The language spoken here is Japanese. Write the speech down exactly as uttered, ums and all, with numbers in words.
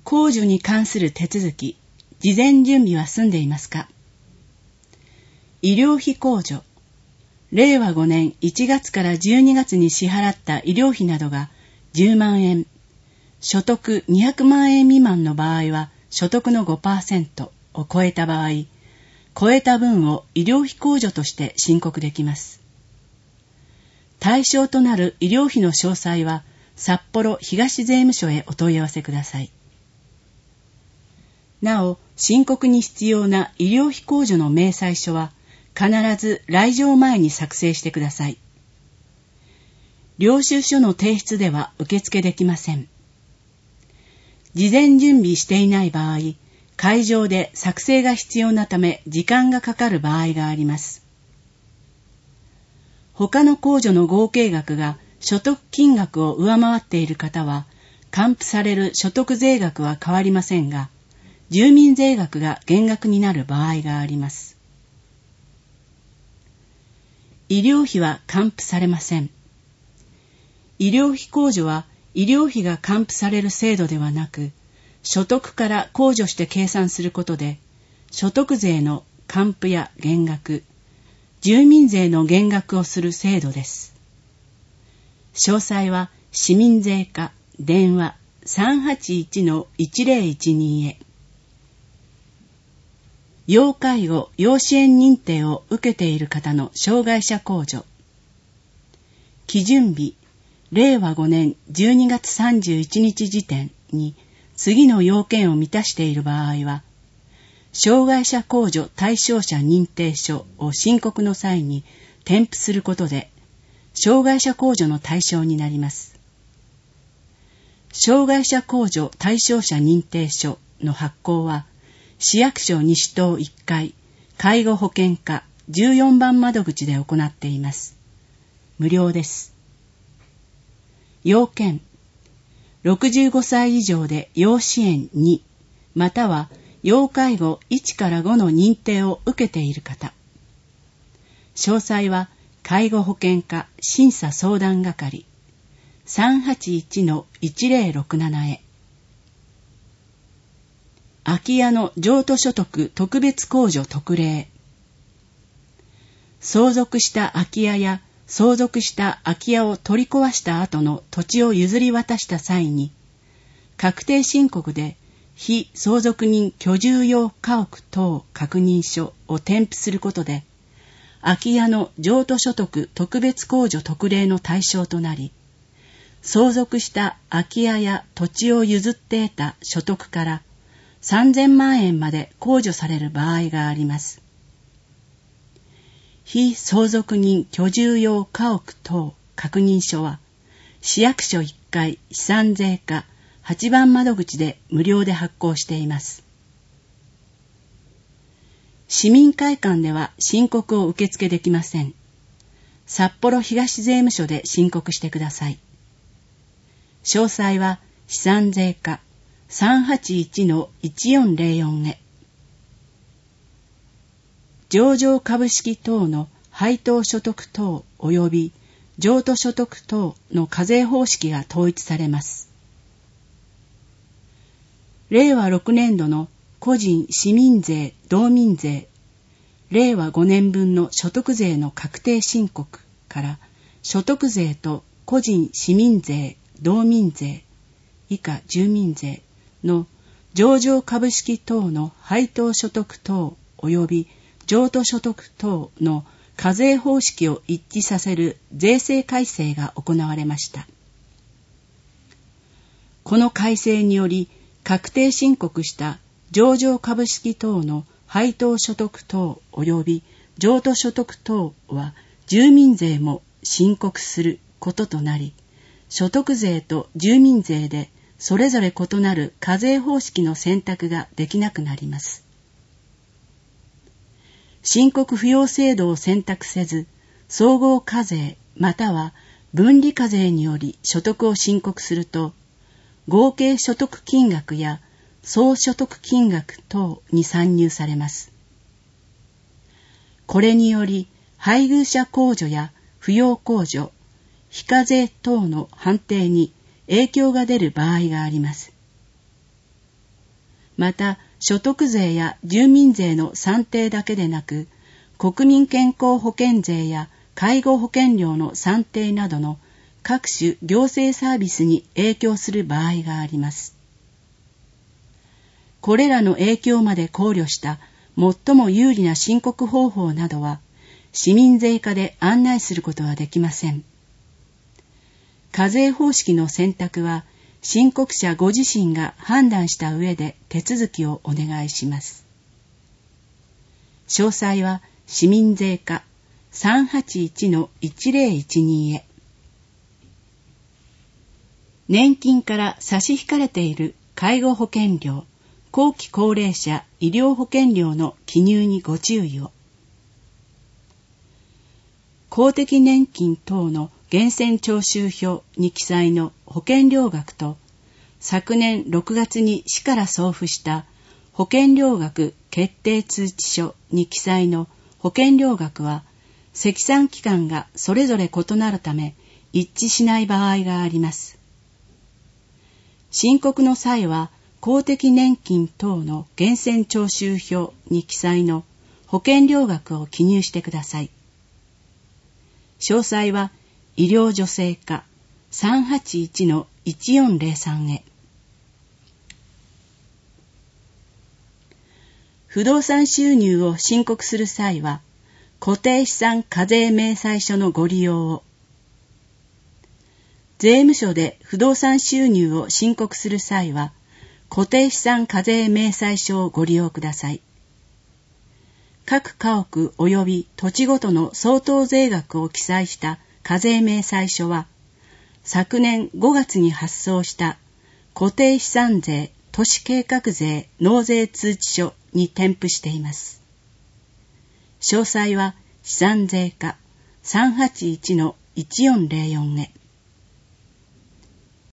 控除に関する手続き、事前準備は済んでいますか？医療費控除。れいわごねんいちがつからじゅうにがつに支払った医療費などがじゅうまんえん、所得にひゃくまんえん未満の場合は所得の ごパーセント を超えた場合、超えた分を医療費控除として申告できます。対象となる医療費の詳細は札幌東税務署へお問い合わせください。なお、申告に必要な医療費控除の明細書は必ず来場前に作成してください。領収書の提出では受付できません。事前準備していない場合、会場で作成が必要なため時間がかかる場合があります。他の控除の合計額が所得金額を上回っている方は、還付される所得税額は変わりませんが、住民税額が減額になる場合があります。医療費は還付されません。医療費控除は医療費が還付される制度ではなく、所得から控除して計算することで、所得税の還付や減額、住民税の減額をする制度です。詳細は市民税課電話 さんはちいちのいちぜろいちに へ。要介護・要支援認定を受けている方の障害者控除。基準日、れいわごねんじゅうにがつさんじゅういちにち時点に次の要件を満たしている場合は、障害者控除対象者認定書を申告の際に添付することで、障害者控除の対象になります。障害者控除対象者認定書の発行は、市役所西棟いっかい、介護保険課じゅうよんばん窓口で行っています。無料です。要件、ろくじゅうごさい以上で要支援に、または要介護いちからごの認定を受けている方。詳細は介護保険課審査相談係 さんはちいちのいちぜろろくなな へ。空き家の譲渡所得特別控除特例。相続した空き家や相続した空き家を取り壊した後の土地を譲り渡した際に、確定申告で非相続人居住用家屋等確認書を添付することで、空き家の譲渡所得特別控除特例の対象となり、相続した空き家や土地を譲って得た所得からさんぜんまんえんまで控除される場合があります。非相続人居住用家屋等確認書は、市役所いっかい資産税課はちばん窓口で無料で発行しています。市民会館では申告を受付できません。札幌東税務署で申告してください。詳細は資産税課さんはちいちのいちよんぜろよん へ。上場株式等の配当所得等及び譲渡所得等の課税方式が統一されます。れいわろくねんどの個人市民税・道民税、れいわごねんぶんの所得税の確定申告から所得税と個人市民税・道民税以下住民税の上場株式等の配当所得等及び譲渡所得等の課税方式を一致させる税制改正が行われました。この改正により、確定申告した上場株式等の配当所得等及び譲渡所得等は住民税も申告することとなり、所得税と住民税でそれぞれ異なる課税方式の選択ができなくなります。申告不要制度を選択せず、総合課税または分離課税により所得を申告すると、合計所得金額や総所得金額等に算入されます。これにより、配偶者控除や扶養控除、非課税等の判定に影響が出る場合があります。 また、所得税や住民税の算定だけでなく、国民健康保険税や介護保険料の算定などの各種行政サービスに影響する場合があります。これらの影響まで考慮した最も有利な申告方法などは、市民税課で案内することはできません。課税方式の選択は、申告者ご自身が判断した上で手続きをお願いします。詳細は市民税課 さんはちいちのいちぜろいちに へ。年金から差し引かれている介護保険料、後期高齢者医療保険料の記入にご注意を。公的年金等の源泉徴収票に記載の保険料額と、昨年ろくがつに市から送付した保険料額決定通知書に記載の保険料額は、積算期間がそれぞれ異なるため一致しない場合があります。申告の際は、公的年金等の源泉徴収票に記載の保険料額を記入してください。詳細は医療助成課 さんはちいちのいちよんぜろさん へ。不動産収入を申告する際は、固定資産課税明細書のご利用を。税務署で不動産収入を申告する際は、固定資産課税明細書をご利用ください。各家屋及び土地ごとの相当税額を記載した課税明細書は、昨年ごがつに発送した固定資産税都市計画税納税通知書に添付しています。詳細は資産税課 さんはちいちのいちよんぜろよん へ。